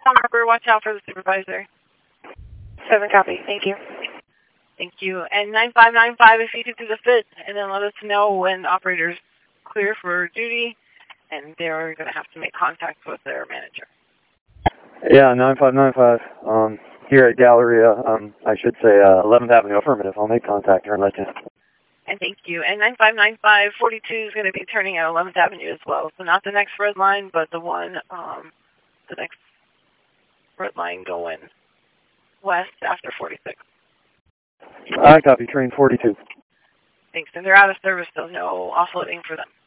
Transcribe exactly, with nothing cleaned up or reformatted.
Harper, watch out for the supervisor. seven copy, thank you. Thank you. And nine five nine five, if you could do the fit, and then let us know when operators clear for duty, and they're going to have to make contact with their manager. Yeah, nine five nine five, um, here at Galleria, um, I should say uh, eleventh Avenue, affirmative. I'll make contact here and let you know. And thank you. And nine five nine five, forty-two is going to be turning at eleventh Avenue as well. So not the next red line, but the one, um, the next red line going west after forty-six. I copy, train forty-two. Thanks. And they're out of service, so no offloading for them.